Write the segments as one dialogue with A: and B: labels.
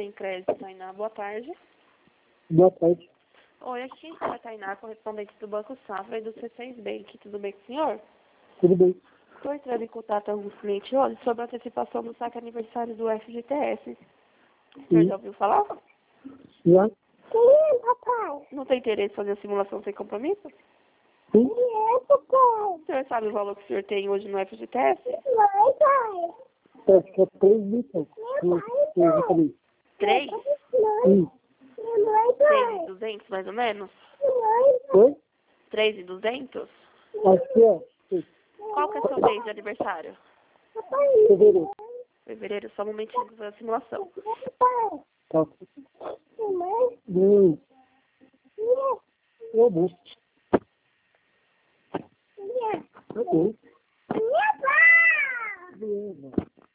A: Sem Crédito, Tainá. Boa tarde.
B: Boa tarde.
A: Oi, aqui quem fala é a Tainá, correspondente do Banco Safra e do C6 Bank. Tudo bem com o senhor?
B: Tudo bem?
A: Estou entrando em contato com alguns clientes hoje sobre a antecipação do saque aniversário do FGTS. O senhor já ouviu falar?
B: Já?
C: Sim, papai.
A: Não tem interesse em fazer a simulação sem compromisso?
B: Sim?
C: Sim, papai.
A: O senhor sabe o valor que o senhor tem hoje no FGTS?
C: Vai, pai.
B: Acho que é 3 mil e pouco. Exatamente.
A: 3?
B: Sim.
C: Vai, pai.
A: 3.200 mais ou menos?
B: Oi?
A: 3.200?
B: Acho que é. Sim.
A: Qual que é o seu mês de aniversário?
C: Papai.
B: Fevereiro.
A: Fevereiro, só um momentinho para fazer a simulação.
C: Papai.
B: Tá.
C: Mamãe.
B: É bom.
C: Minha.
B: É bom.
C: Minha pá.
B: Beleza.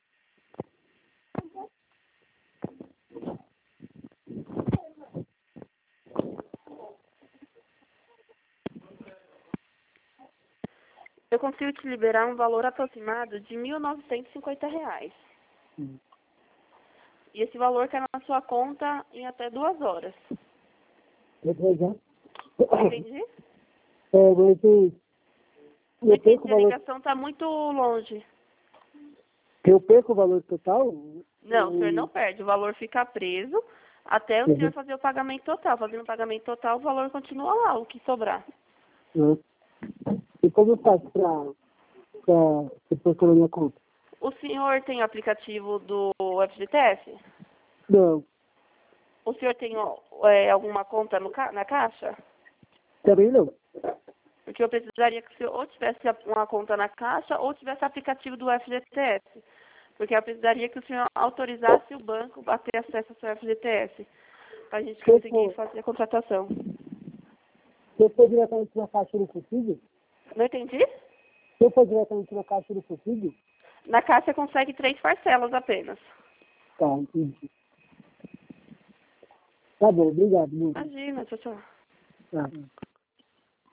A: Eu consigo te liberar um valor aproximado de R$ 1.950.
B: Sim.
A: E esse valor cai na sua conta em até 2 horas.
B: Depois já.
A: Entendi?
B: Mas
A: Não
B: eu perco
A: entendi,
B: o
A: a
B: valor.
A: ligação está muito longe.
B: Eu perco o valor total?
A: Não, o senhor não perde. O valor fica preso até o senhor fazer o pagamento total. Fazendo o pagamento total, o valor continua lá, o que sobrar.
B: E como eu faço pra depois pela minha conta?
A: O senhor tem o aplicativo do FGTS?
B: Não.
A: O senhor tem alguma conta na Caixa?
B: Também não.
A: Porque eu precisaria que o senhor ou tivesse uma conta na Caixa ou tivesse aplicativo do FGTS. Porque eu precisaria que o senhor autorizasse o banco a ter acesso ao seu FGTS. Para a gente conseguir fazer a contratação.
B: Se eu for diretamente na Caixa, eu não consigo?
A: Não entendi?
B: Se eu for diretamente na Caixa, eu não consigo?
A: Na Caixa consegue 3 parcelas apenas.
B: Tá, entendi. Tá bom, obrigado. Muito.
A: Imagina, tchau, tchau.
B: Tá.